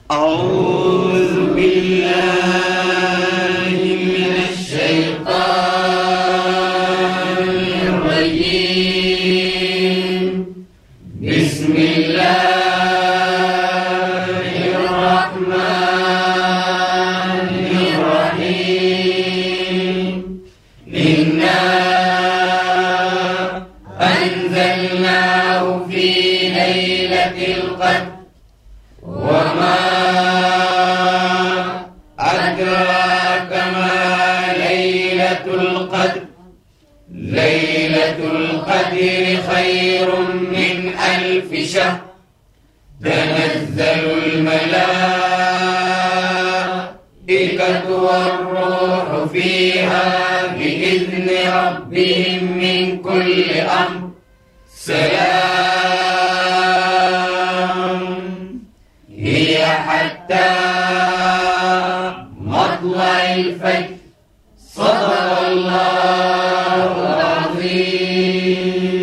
أعوذ بالله من الشيطان الرجيم. بسم الله الرحمن الرحيم. إنا أنزلناه في ليلة القدر وما أدراك ما ليلة القدر. ليلة القدر خير من 1000 شهر. تنزل الملائكة والروح فيها بإذن ربهم من كل أمر. سلام هي حتى مطلع الفجر. صدق الله العظيم.